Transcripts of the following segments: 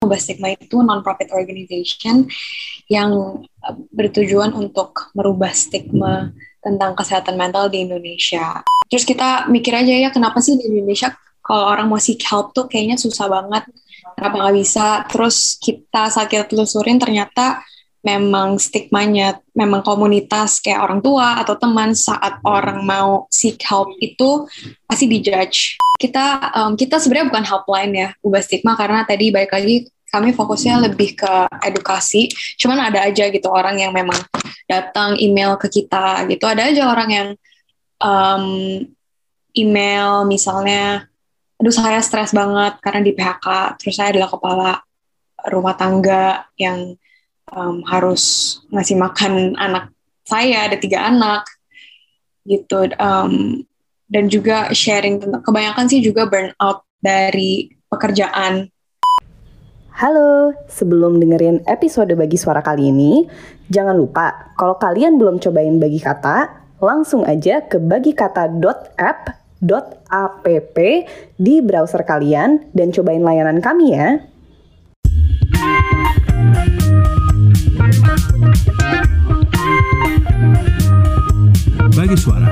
Ubah Stigma itu non-profit organization yang bertujuan untuk merubah stigma tentang kesehatan mental di Indonesia. Terus kita mikir aja ya, kenapa sih di Indonesia kalau orang mau seek help tuh kayaknya susah banget. Kenapa nggak bisa? Terus saat kita telusurin ternyata memang stigmanya, memang komunitas kayak orang tua atau teman saat orang mau seek help itu pasti dijudge. Kita sebenarnya bukan helpline ya, Ubah Stigma, karena tadi balik lagi kami fokusnya lebih ke edukasi. Cuman ada aja gitu orang yang memang datang email ke kita gitu. Ada aja orang yang email misalnya, aduh saya stres banget karena di PHK, terus saya adalah kepala rumah tangga yang harus ngasih makan anak saya, ada 3 anak gitu, dan juga sharing tentang, kebanyakan sih juga burnout dari pekerjaan. Halo, sebelum dengerin episode Bagi Suara kali ini, jangan lupa kalau kalian belum cobain Bagi Kata, langsung aja ke bagikata.app di browser kalian dan cobain layanan kami ya. Bagi Suara.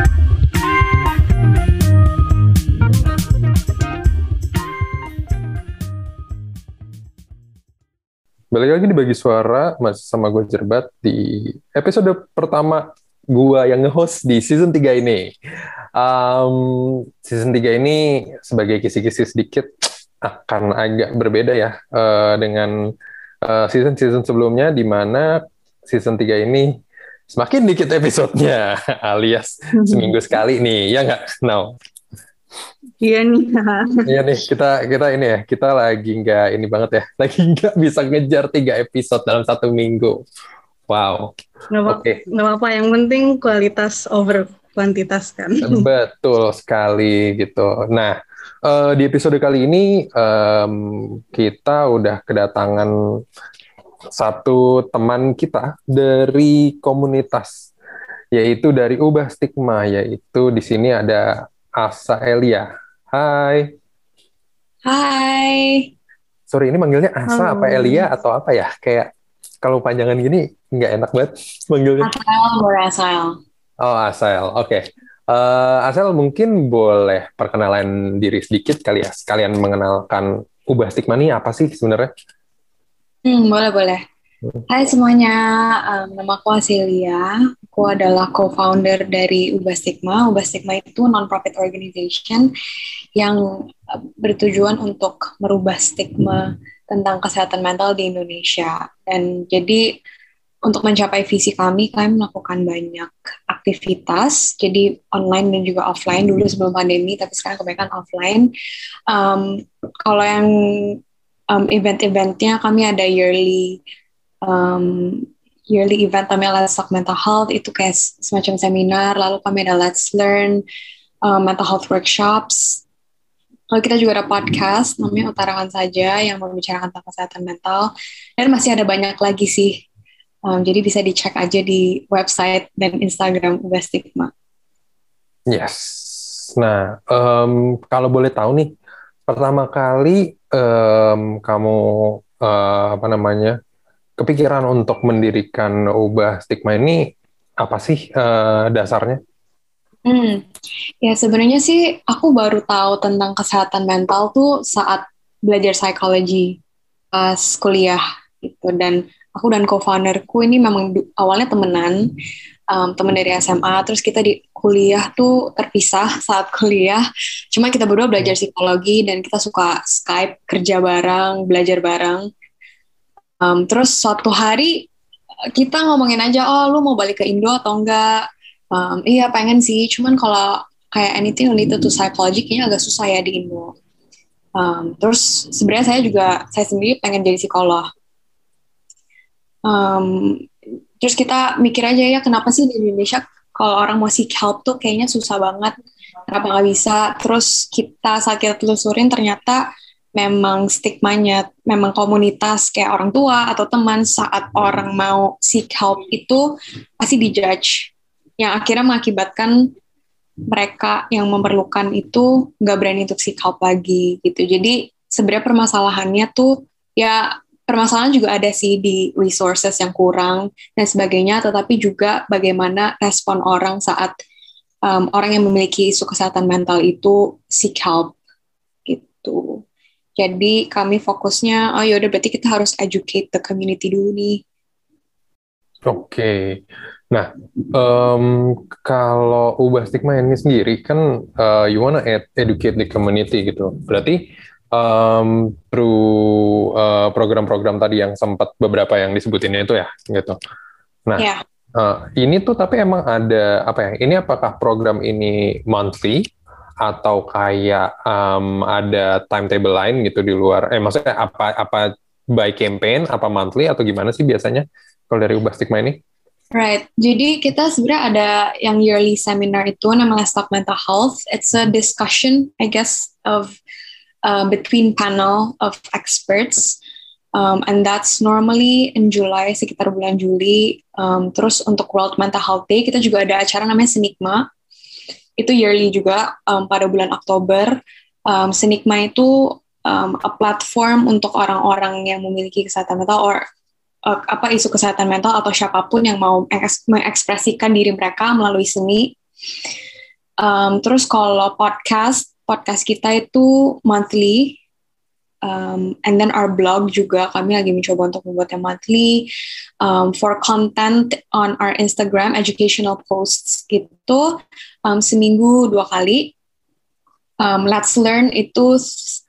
Balik lagi di Bagi Suara, masih sama gue Jerbat di episode pertama gue yang nge-host di season 3 ini. Season 3 ini sebagai kisi-kisi sedikit akan agak berbeda ya dengan season-season sebelumnya, di mana season 3 ini semakin dikit episodenya, alias seminggu sekali nih, ya nggak? Now. Iya nih. Iya nih, kita ini ya, kita lagi nggak ini banget ya, lagi nggak bisa ngejar 3 episode dalam 1 minggu. Wow. Oke. Nggak apa-apa, yang penting kualitas over kuantitas kan. Betul sekali gitu. Nah, di episode kali ini kita udah kedatangan satu teman kita dari komunitas, yaitu dari Ubah Stigma, yaitu di sini ada Asa Elia. Hai. Hai. Sorry, ini manggilnya Asa apa Elia atau apa ya? Kayak kalau panjangan gini nggak enak banget manggilnya. Asal. Oh, Asel. Oke. Asel mungkin boleh perkenalan diri sedikit kali ya, sekalian mengenalkan Ubah Stigma ini apa sih sebenarnya? Boleh. Hai semuanya, nama aku Asilia. Aku adalah co-founder dari Ubah Stigma. Ubah Stigma itu non-profit organization yang bertujuan untuk merubah stigma tentang kesehatan mental di Indonesia. Dan jadi untuk mencapai visi kami melakukan banyak aktivitas, jadi online dan juga offline dulu sebelum pandemi, tapi sekarang kebanyakan offline. Kalau yang event-eventnya, kami ada yearly event namanya Let's Talk Mental Health, itu kayak semacam seminar, lalu kami ada Let's Learn Mental Health Workshops. Lalu kita juga ada podcast namanya Utarakan Saja yang membicarakan tentang kesehatan mental, dan masih ada banyak lagi sih. Jadi bisa dicek aja di website dan Instagram Ubah Stigma. Yes. Nah, kalau boleh tahu nih, pertama kali kamu kepikiran untuk mendirikan Ubah Stigma ini apa sih dasarnya? Ya sebenarnya sih aku baru tahu tentang kesehatan mental tuh saat belajar psikologi pas kuliah gitu, dan aku dan co-founderku ini memang awalnya temenan, teman dari SMA, terus kita di kuliah tuh terpisah saat kuliah, cuma kita berdua belajar psikologi dan kita suka Skype, kerja bareng, belajar bareng. Terus suatu hari kita ngomongin aja, oh lu mau balik ke Indo atau enggak? Iya pengen sih, cuman kalau kayak anything related to psychology kayaknya agak susah ya di Indo. Terus sebenarnya saya sendiri pengen jadi psikolog. Terus kita mikir aja ya, kenapa sih di Indonesia kalau orang mau seek help tuh kayaknya susah banget, kenapa nggak bisa? Terus saat kita telusurin ternyata memang stigmanya, memang komunitas kayak orang tua atau teman saat orang mau seek help itu pasti dijudge, yang akhirnya mengakibatkan mereka yang memerlukan itu nggak berani untuk seek help lagi gitu. Jadi sebenarnya permasalahannya tuh Ya, permasalahan juga ada sih di resources yang kurang dan sebagainya, tetapi juga bagaimana respon orang saat orang yang memiliki isu kesehatan mental itu seek help gitu. Jadi kami fokusnya, oh yaudah berarti kita harus educate the community dulu nih. Oke. Nah, kalau ubah stigma ini sendiri kan you wanna educate the community gitu. Berarti through program-program tadi yang sempat beberapa yang disebutin itu ya, gitu. Nah, Ya, ini tuh tapi emang ada apa ya? Ini apakah program ini monthly atau kayak ada timetable lain gitu di luar? Maksudnya apa by campaign, apa monthly atau gimana sih biasanya kalau dari ubah stigma ini? right. Jadi kita sebenarnya ada yang yearly seminar itu namanya Stop Mental Health. It's a discussion, I guess, of between panel of experts. And that's normally in July, sekitar bulan Juli. Terus untuk World Mental Health Day, kita juga ada acara namanya Senikma. Itu yearly juga pada bulan Oktober. Senikma itu a platform untuk orang-orang yang memiliki kesehatan mental or isu kesehatan mental atau siapapun yang mau mengekspresikan diri mereka melalui seni. Terus kalau podcast kita itu monthly. And then our blog juga kami lagi mencoba untuk membuatnya monthly. For content on our Instagram, educational posts gitu, seminggu 2 kali. Let's Learn itu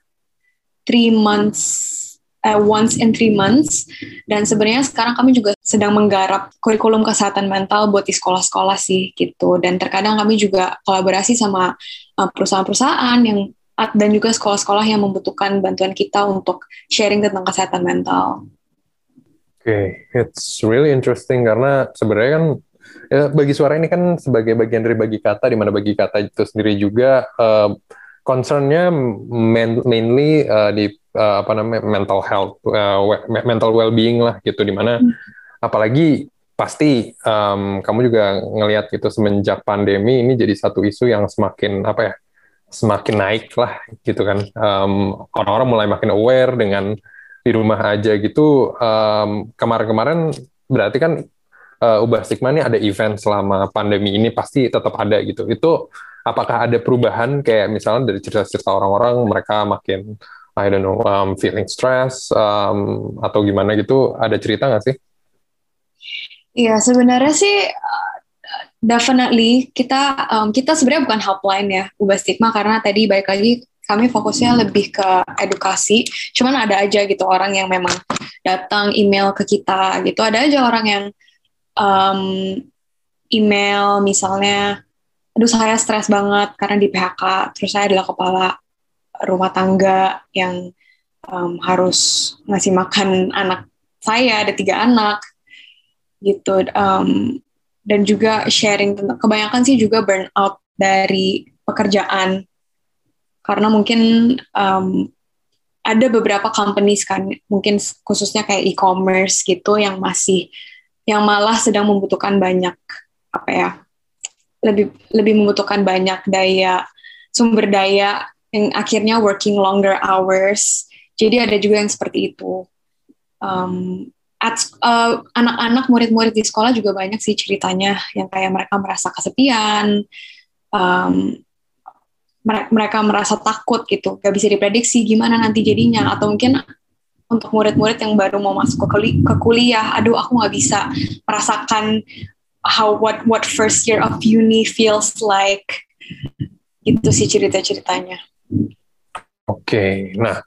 3 months, once in 3 months. Dan sebenarnya sekarang kami juga sedang menggarap kurikulum kesehatan mental buat di sekolah-sekolah sih gitu. Dan terkadang kami juga kolaborasi sama perusahaan-perusahaan yang dan juga sekolah-sekolah yang membutuhkan bantuan kita untuk sharing tentang kesehatan mental. Oke, it's really interesting karena sebenarnya kan ya, Bagi Suara ini kan sebagai bagian dari Bagi Kata, di mana Bagi Kata itu sendiri juga concern-nya mainly di mental health, mental well-being lah gitu, di mana apalagi pasti kamu juga ngelihat gitu semenjak pandemi ini jadi satu isu yang semakin naik lah gitu kan. Orang-orang mulai makin aware dengan di rumah aja gitu. Kemarin-kemarin berarti kan ubah stigma ini ada event selama pandemi ini pasti tetap ada gitu. Itu apakah ada perubahan kayak misalnya dari cerita-cerita orang-orang mereka makin I don't know feeling stress atau gimana gitu, ada cerita nggak sih? Iya, sebenarnya sih definitely kita sebenarnya bukan helpline ya ubah stigma, karena tadi balik lagi kami fokusnya lebih ke edukasi. Cuman ada aja gitu orang yang memang datang email ke kita gitu. Ada aja orang yang email misalnya, aduh saya stres banget karena di PHK, terus saya adalah kepala rumah tangga yang harus ngasih makan anak saya, ada 3 anak gitu. Dan juga sharing tentang, kebanyakan sih juga burnout dari pekerjaan, karena mungkin ada beberapa companies kan, mungkin khususnya kayak e-commerce gitu yang malah sedang membutuhkan banyak lebih membutuhkan banyak sumber daya yang akhirnya working longer hours. Jadi ada juga yang seperti itu. Anak-anak, murid-murid di sekolah juga banyak sih ceritanya yang kayak mereka merasa kesepian, mereka merasa takut gitu, gak bisa diprediksi gimana nanti jadinya, atau mungkin untuk murid-murid yang baru mau masuk ke kuliah, aduh aku gak bisa merasakan what first year of uni feels like, gitu sih cerita-ceritanya. Oke, nah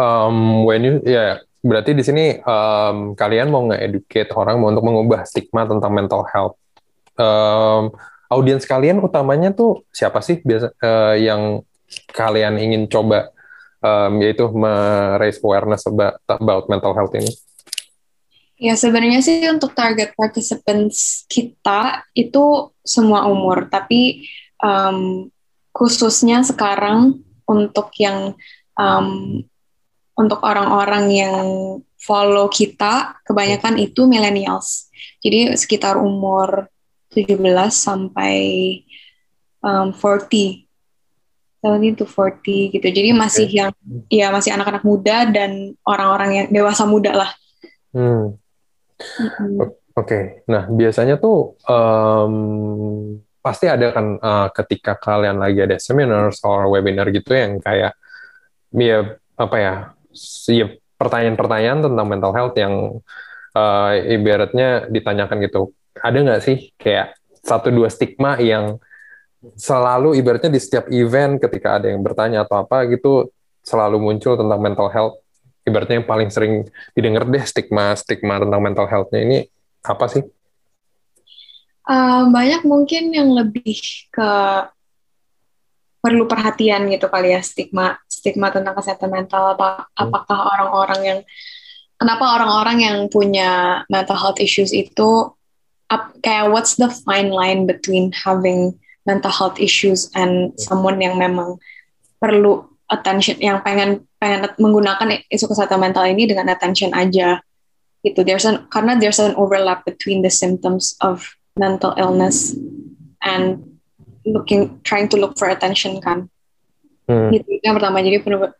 berarti di sini kalian mau nge-educate orang mau untuk mengubah stigma tentang mental health. Audiens kalian utamanya tuh siapa sih biasa yang kalian ingin coba yaitu raise awareness about mental health ini? Ya sebenarnya sih untuk target participants kita itu semua umur, tapi khususnya sekarang untuk untuk orang-orang yang follow kita, kebanyakan itu millennials. Jadi sekitar umur 17 sampai 40. 17 to 40 gitu. Jadi masih Oke. yang ya masih anak-anak muda dan orang-orang yang dewasa muda lah. Hmm. Mm-mm. Oke. Nah, biasanya tuh pasti ada kan ketika kalian lagi ada seminar or webinar gitu yang kayak ya apa ya, ya pertanyaan-pertanyaan tentang mental health yang ibaratnya ditanyakan gitu. Ada nggak sih kayak satu dua stigma yang selalu ibaratnya di setiap event ketika ada yang bertanya atau apa gitu selalu muncul tentang mental health. Ibaratnya yang paling sering didengar deh stigma-stigma tentang mental health-nya ini apa sih? Banyak mungkin yang lebih ke perlu perhatian gitu kali ya, stigma stigma tentang kesehatan mental. Hmm. Apakah kenapa orang-orang yang punya mental health issues itu kayak what's the fine line between having mental health issues and someone yang memang perlu attention, yang pengen pengen menggunakan isu kesehatan mental ini dengan attention aja gitu. Karena there's an overlap between the symptoms of mental illness and trying to look for attention kan. Hmm. Gitu, itu yang pertama. Jadi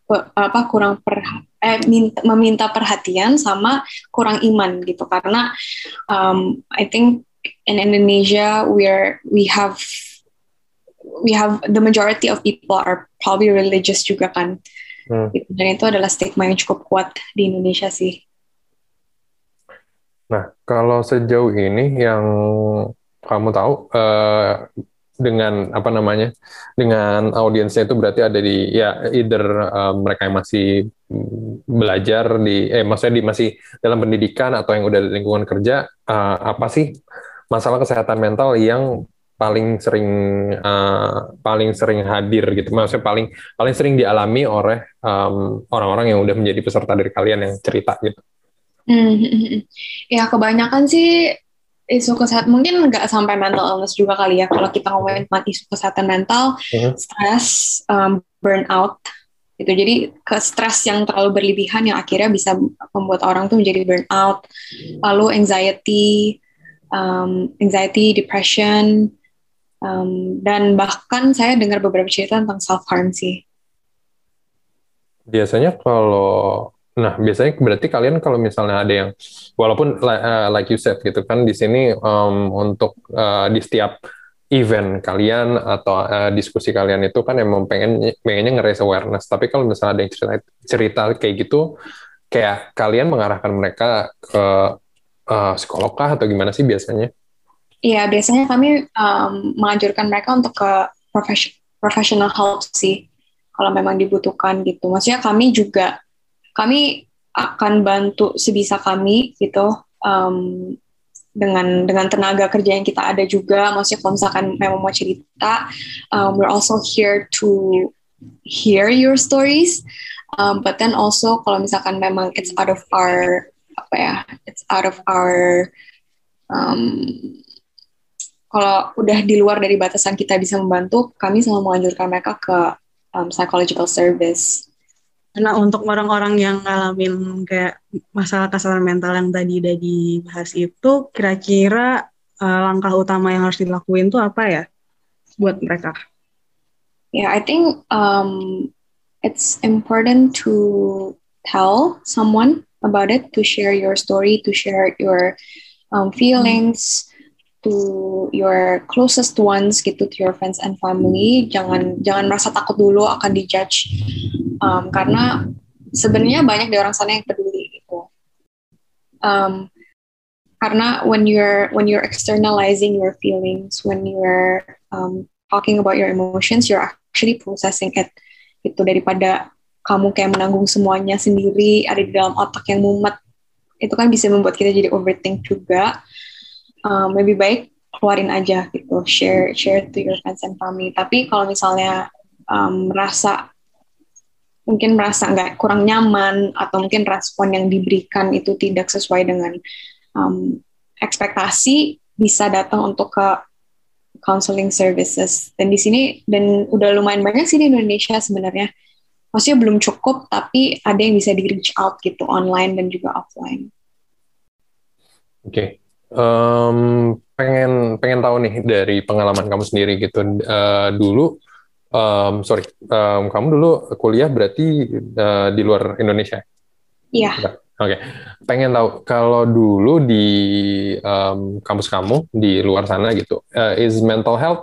meminta perhatian sama kurang iman gitu, karena I think in Indonesia we have the majority of people are probably religious juga kan. Hmm. Gitu. Dan itu adalah stigma yang cukup kuat di Indonesia sih. Nah, kalau sejauh ini yang kamu tahu dengan apa namanya, dengan audiensnya itu berarti ada di ya either mereka yang masih belajar maksudnya masih dalam pendidikan atau yang udah di lingkungan kerja, apa sih masalah kesehatan mental yang paling sering hadir gitu, maksudnya paling paling sering dialami oleh orang-orang yang udah menjadi peserta dari kalian yang cerita gitu. Ya kebanyakan sih isu kesehatan, mungkin nggak sampai mental illness juga kali ya. Kalau kita ngomongin tentang isu kesehatan mental, stres, burnout, gitu. Jadi ke stres yang terlalu berlebihan yang akhirnya bisa membuat orang tuh menjadi burnout. Lalu anxiety, depression, dan bahkan saya dengar beberapa cerita tentang self harm sih. Biasanya berarti kalian kalau misalnya ada yang, walaupun like you said gitu kan, di sini untuk di setiap event kalian atau diskusi kalian itu kan emang pengennya nge-raise awareness. Tapi kalau misalnya ada yang cerita kayak gitu, kayak kalian mengarahkan mereka ke psikolog kah atau gimana sih biasanya? Iya, biasanya kami menganjurkan mereka untuk ke professional help sih, kalau memang dibutuhkan gitu. Maksudnya kami akan bantu sebisa kami gitu, dengan tenaga kerja yang kita ada juga. Maksudnya kalau misalkan memang mau cerita, we're also here to hear your stories, but then also kalau misalkan memang it's out of our kalau udah di luar dari batasan kita bisa membantu, kami selalu menganjurkan mereka ke psychological service. Karena untuk orang-orang yang ngalamin kayak masalah kesehatan mental yang tadi udah dibahas itu, kira-kira langkah utama yang harus dilakuin tuh apa ya buat mereka? Yeah, I think it's important to tell someone about it, to share your story, to share your feelings to your closest ones gitu, to your friends and family. Jangan merasa takut dulu akan dijudge, karena sebenarnya banyak dari orang sana yang peduli gitu. Karena when you're externalizing your feelings, when you're talking about your emotions, you're actually processing it gitu, daripada kamu kayak menanggung semuanya sendiri ada di dalam otak yang mumet. Itu kan bisa membuat kita jadi overthink juga. Lebih baik keluarin aja gitu, share to your friends and family. Tapi kalau misalnya merasa nggak, kurang nyaman, atau mungkin respon yang diberikan itu tidak sesuai dengan ekspektasi, bisa datang untuk ke counseling services. Dan di sini udah lumayan banyak sih di Indonesia sebenarnya. Maksudnya belum cukup, tapi ada yang bisa di reach out gitu, online dan juga offline. Oke. Pengen tahu nih dari pengalaman kamu sendiri gitu, dulu kamu dulu kuliah berarti di luar Indonesia? Iya. Oke. Pengen tahu kalau dulu di kampus kamu di luar sana gitu, is mental health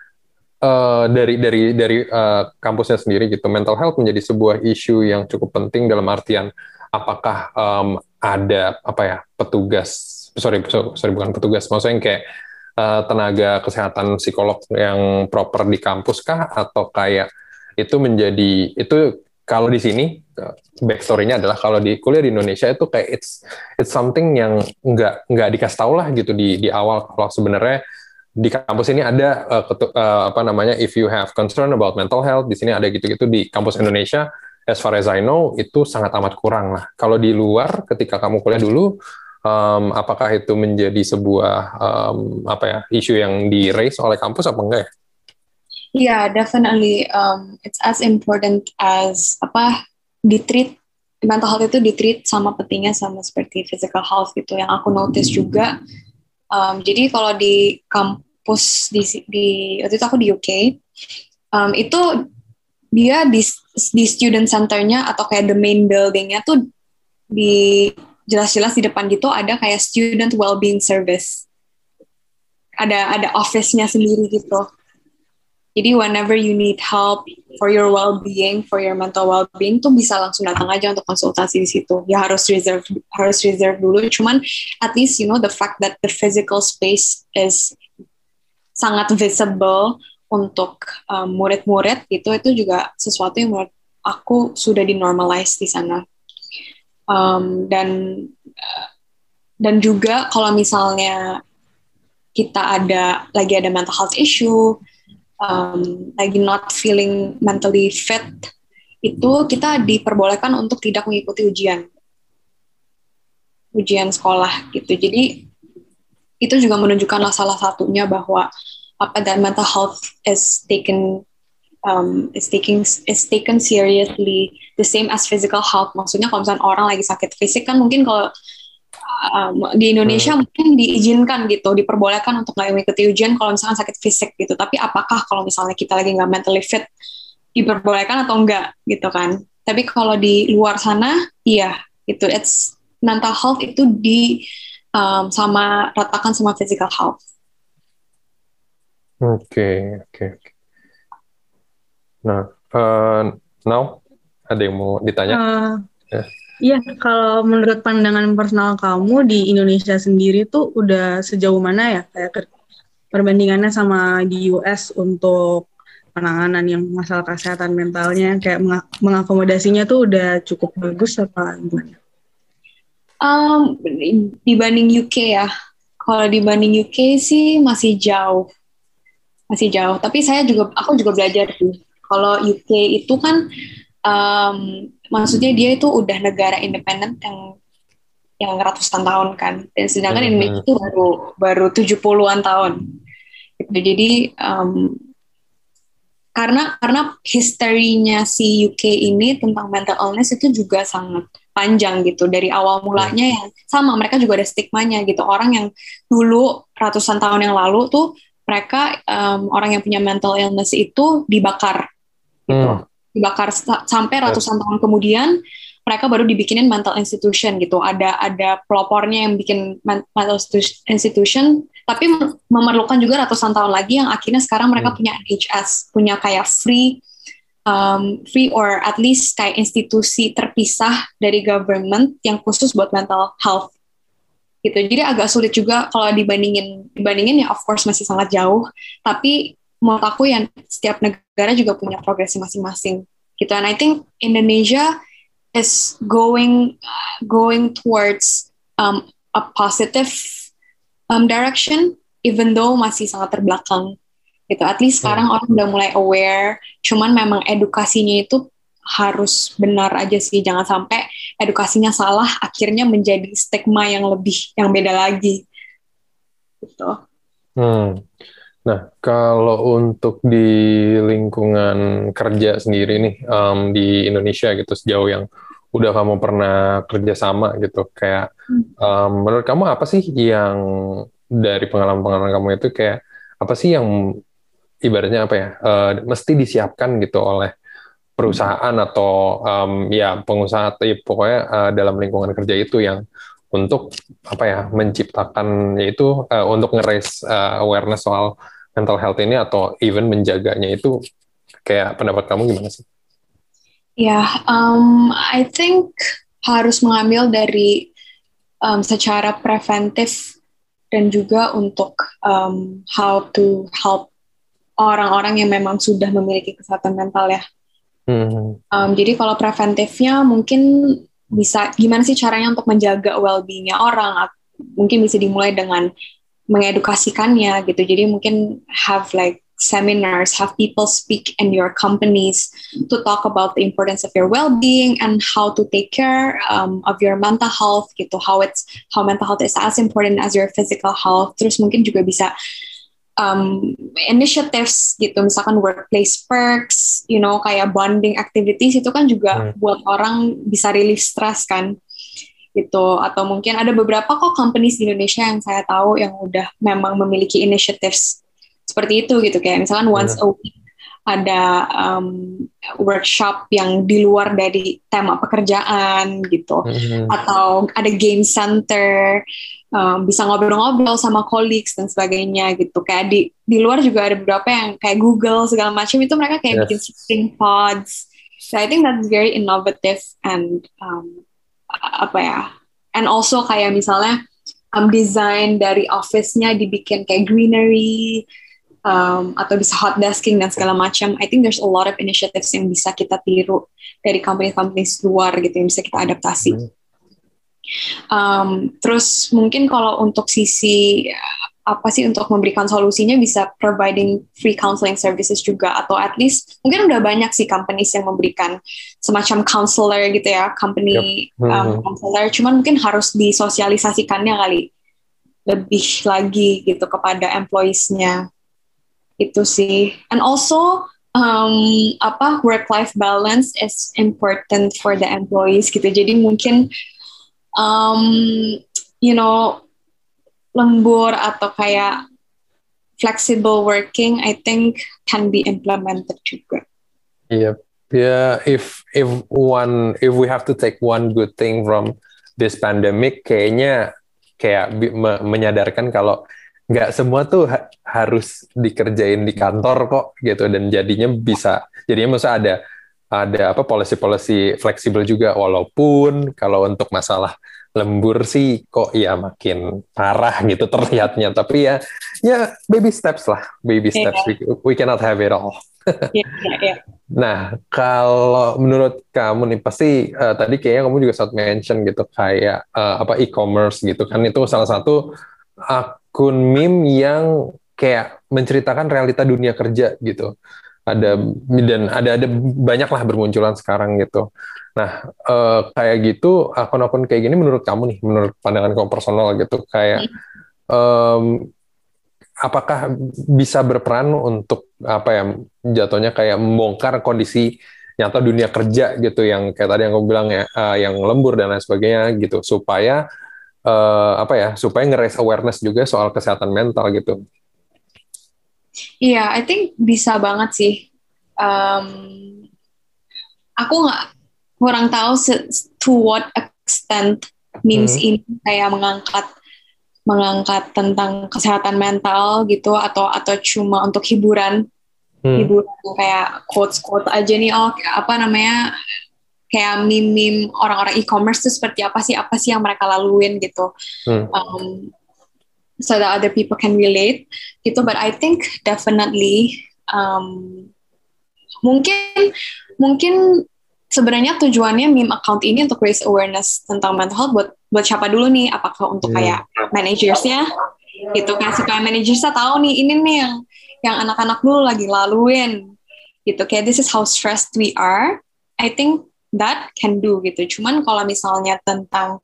dari kampusnya sendiri gitu, mental health menjadi sebuah isu yang cukup penting dalam artian apakah ada apa ya petugas, sorry bukan petugas, maksudnya yang kayak tenaga kesehatan psikolog yang proper di kampus kah, atau kayak itu kalau di sini backstory-nya adalah kalau di kuliah di Indonesia itu kayak it's something yang nggak dikasih tahu lah gitu di awal, kalau sebenarnya di kampus ini ada apa namanya, if you have concern about mental health, di sini ada gitu-gitu. Di kampus Indonesia as far as I know itu sangat amat kurang lah. Kalau di luar ketika kamu kuliah dulu, apakah itu menjadi sebuah apa ya isu yang di raise oleh kampus apa enggak ya? Yeah, definitely. It's as important as ditreat mental health itu ditreat sama pentingnya sama seperti physical health gitu. Yang aku notice juga. Jadi kalau di kampus di waktu itu aku di UK, itu dia di student center-nya atau kayak the main building-nya tuh di jelas-jelas di depan gitu ada kayak student well-being service. Ada office-nya sendiri gitu. Jadi whenever you need help for your well-being, for your mental well-being, tuh bisa langsung datang aja untuk konsultasi di situ. Ya harus reserve dulu. Cuman at least the fact that the physical space is sangat visible untuk murid-murid gitu, itu juga sesuatu yang menurut aku sudah dinormalize di sana. Dan juga kalau misalnya kita lagi ada mental health issue, lagi not feeling mentally fit, itu kita diperbolehkan untuk tidak mengikuti ujian sekolah gitu. Jadi itu juga menunjukkan salah satunya bahwa that mental health is taken seriously the same as physical health. Maksudnya kalau misalnya orang lagi sakit fisik kan mungkin kalau di Indonesia mungkin diizinkan gitu, diperbolehkan untuk nggak mengikuti ujian kalau misalkan sakit fisik gitu. Tapi apakah kalau misalnya kita lagi nggak mentally fit diperbolehkan atau enggak gitu kan? Tapi kalau di luar sana, iya itu mental health itu sama ratakan sama physical health. Oke. Nah, now ada yang mau ditanya? Iya, kalau menurut pandangan personal kamu di Indonesia sendiri tuh udah sejauh mana ya kayak perbandingannya sama di US untuk penanganan yang masalah kesehatan mentalnya, kayak mengakomodasinya tuh udah cukup bagus apa gimana? Dibanding UK ya, kalau dibanding UK sih masih jauh. Tapi aku juga belajar sih. Kalau UK itu kan maksudnya dia itu udah negara independen yang ratusan tahun kan, dan sedangkan Indonesia itu baru 70-an tahun gitu. Jadi karena historinya si UK ini tentang mental illness itu juga sangat panjang gitu. Dari awal mulanya yang sama, mereka juga ada stigmanya gitu. Orang yang dulu ratusan tahun yang lalu tuh mereka orang yang punya mental illness itu dibakar gitu. Dibakar sampai ratusan tahun kemudian mereka baru dibikinin mental institution gitu. Ada pelopornya yang bikin mental institution, tapi memerlukan juga ratusan tahun lagi yang akhirnya sekarang mereka punya NHS, punya kayak free or at least kayak institusi terpisah dari government yang khusus buat mental health gitu. Jadi agak sulit juga kalau dibandingin ya, of course masih sangat jauh, tapi menurut aku yang setiap negara juga punya progresi masing-masing gitu. And I think Indonesia is going towards a positive direction, even though masih sangat terbelakang gitu. At least sekarang orang udah mulai aware, cuman memang edukasinya itu harus benar aja sih, jangan sampai edukasinya salah akhirnya menjadi stigma yang beda lagi gitu. Nah, kalau untuk di lingkungan kerja sendiri nih di Indonesia gitu, sejauh yang udah kamu pernah kerja sama gitu, kayak menurut kamu apa sih yang dari pengalaman kamu itu kayak apa sih yang ibaratnya apa ya, mesti disiapkan gitu oleh perusahaan atau ya pengusaha atau ya, pokoknya dalam lingkungan kerja itu yang untuk apa ya menciptakan yaitu untuk nge-raise awareness soal mental health ini atau even menjaganya itu, kayak pendapat kamu gimana sih? Ya, I think harus mengambil dari secara preventif dan juga untuk how to help orang-orang yang memang sudah memiliki kesehatan mental ya. Jadi kalau preventifnya mungkin bisa gimana sih caranya untuk menjaga well-being-nya orang? Mungkin bisa dimulai dengan mengedukasikannya gitu. Jadi mungkin have like seminars, have people speak in your companies to talk about the importance of your well-being and how to take care of your mental health gitu. How mental health is as important as your physical health. Terus mungkin juga bisa initiatives gitu, misalkan workplace perks, kayak bonding activities itu kan juga buat orang bisa relief stress kan gitu. Atau mungkin ada beberapa kok companies di Indonesia yang saya tahu yang udah memang memiliki initiatives seperti itu gitu, kayak misalkan once a week ada workshop yang di luar dari tema pekerjaan gitu, atau ada game center, bisa ngobrol-ngobrol sama colleagues dan sebagainya gitu. Kayak di luar juga ada beberapa yang kayak Google segala macam itu mereka kayak bikin sleeping pods. So I think that's very innovative and and also kayak misalnya design dari office-nya dibikin kayak greenery, atau bisa hot desking dan segala macam. I think there's a lot of initiatives yang bisa kita tiru dari company-company luar gitu, yang bisa kita adaptasi. Terus mungkin kalau untuk sisi untuk memberikan solusinya, bisa providing free counseling services juga, atau at least mungkin udah banyak sih companies yang memberikan semacam counselor gitu ya, company counselor, cuman mungkin harus disosialisasikannya kali lebih lagi gitu kepada employees-nya. Itu sih. And also work-life balance is important for the employees gitu. Jadi mungkin lembur atau kayak flexible working, I think can be implemented juga. Iya, yeah. If we have to take one good thing from this pandemic, kayaknya kayak menyadarkan kalau nggak semua tuh harus dikerjain di kantor kok gitu, dan jadinya maksudnya ada policy fleksibel juga, walaupun kalau untuk masalah lembur sih kok ya makin parah gitu terlihatnya, tapi ya baby steps. We cannot have it all. Yeah. Nah, kalau menurut kamu nih, pasti tadi kayaknya kamu juga sempat mention gitu kayak e-commerce gitu kan, itu salah satu akun meme yang kayak menceritakan realita dunia kerja gitu. Ada banyak lah bermunculan sekarang gitu. Nah, kayak gitu, akun-akun kayak gini menurut kamu nih, menurut pandangan kamu personal gitu, kayak apakah bisa berperan untuk jatuhnya kayak membongkar kondisi nyata dunia kerja gitu, yang kayak tadi yang kamu bilang ya, yang lembur dan lain sebagainya gitu, supaya supaya nge-raise awareness juga soal kesehatan mental gitu. Iya, I think bisa banget sih. Aku kurang tahu to what extent memes ini kayak mengangkat tentang kesehatan mental gitu, atau cuma untuk hiburan kayak quotes aja nih, kayak meme orang-orang e-commerce itu seperti apa sih yang mereka laluin gitu, so that other people can relate gitu. But I think definitely mungkin sebenarnya tujuannya meme account ini untuk raise awareness tentang mental health buat siapa dulu nih? Apakah untuk kayak manajersnya gitu kan, supaya manajersnya tahu nih ini nih yang anak-anak dulu lagi laluin gitu, kayak this is how stressed we are. I think that can do gitu. Cuman kalau misalnya tentang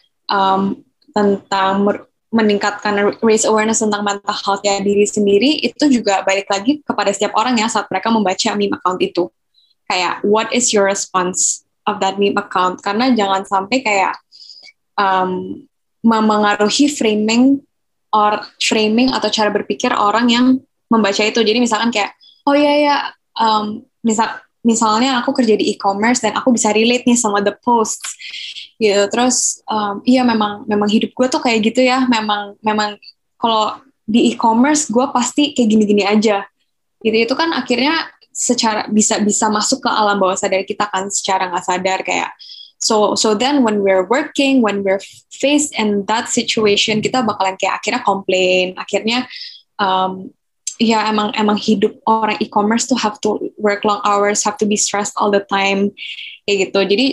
meningkatkan raise awareness tentang mental health ya diri sendiri, itu juga balik lagi kepada setiap orang ya saat mereka membaca meme account itu. Kayak what is your response of that meme account? Karena jangan sampai kayak memengaruhi framing atau cara berpikir orang yang membaca itu. Jadi misalkan kayak Oh iya ya, misalnya aku kerja di e-commerce dan aku bisa relate nih sama the posts gitu. Terus iya memang hidup gue tuh kayak gitu ya. Memang kalau di e-commerce gue pasti kayak gini-gini aja. Gitu itu kan akhirnya secara bisa masuk ke alam bawah sadar kita kan secara nggak sadar kayak so then when we're working, when we're faced in that situation, kita bakalan kayak akhirnya komplain, akhirnya ya emang hidup orang e-commerce tuh have to work long hours, have to be stressed all the time kayak gitu. Jadi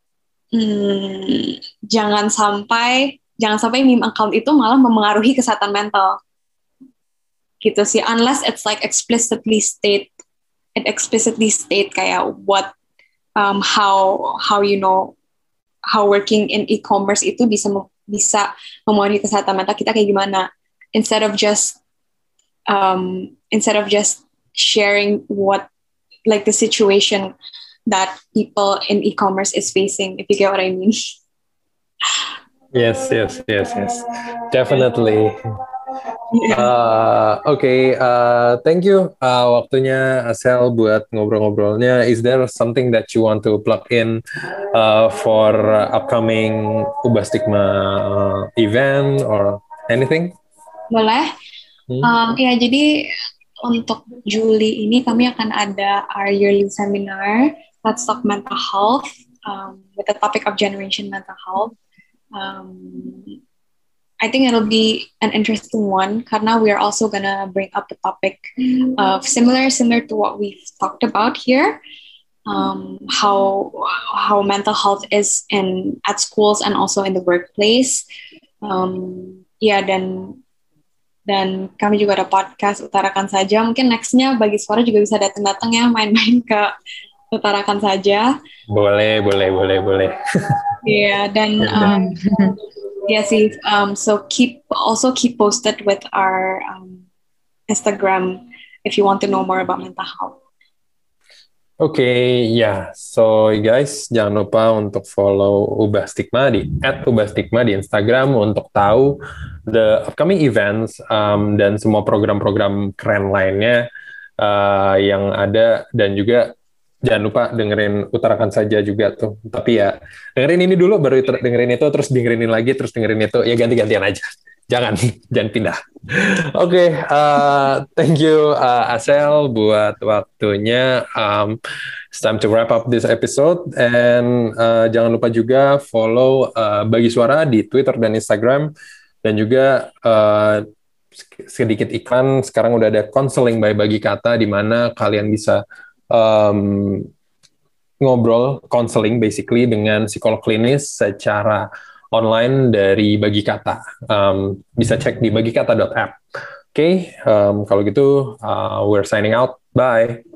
jangan sampai meme account itu malah memengaruhi kesehatan mental gitu sih, unless it's like explicitly state kayak what how you know how working in e-commerce itu bisa memenuhi kesehatan mental kita kayak gimana, instead of just sharing what like the situation that people in e-commerce is facing, if you get what I mean. Yes, definitely. Oke, thank you waktunya Asel buat ngobrol-ngobrolnya. Is there something that you want to plug in for upcoming Ubah Stigma event or anything? Boleh. Ya, jadi untuk Juli ini kami akan ada our yearly seminar, Let's Talk Mental Health, with the topic of Generation Mental Health. I think it'll be an interesting one karena we are also gonna bring up the topic of similar to what we've talked about here, how mental health is at schools and also in the workplace. Dan kami juga ada podcast Utarakan Saja. Mungkin nextnya Bagi Suara juga bisa datang ya, main-main ke Utarakan Saja. Boleh. Iya, dan ya sih, so keep posted with our Instagram if you want to know more about mental health. Okay, yeah. So guys, jangan lupa untuk follow Ubah Stigma di @ubahstigma di Instagram untuk tahu the upcoming events dan semua program-program keren lainnya yang ada, dan juga jangan lupa dengerin Utarakan Saja juga tuh. Tapi ya dengerin ini dulu baru dengerin itu, terus dengerin ini lagi, terus dengerin itu. Ya ganti-gantian aja. Jangan pindah. Oke, thank you Asel buat waktunya. It's time to wrap up this episode, and jangan lupa juga follow Bagi Suara di Twitter dan Instagram, dan juga sedikit iklan, sekarang udah ada counseling by Bagi Kata di mana kalian bisa ngobrol counseling basically dengan psikolog klinis secara online dari Bagi Kata. Bisa cek di bagikata.app. Oke, kalau gitu we're signing out. Bye.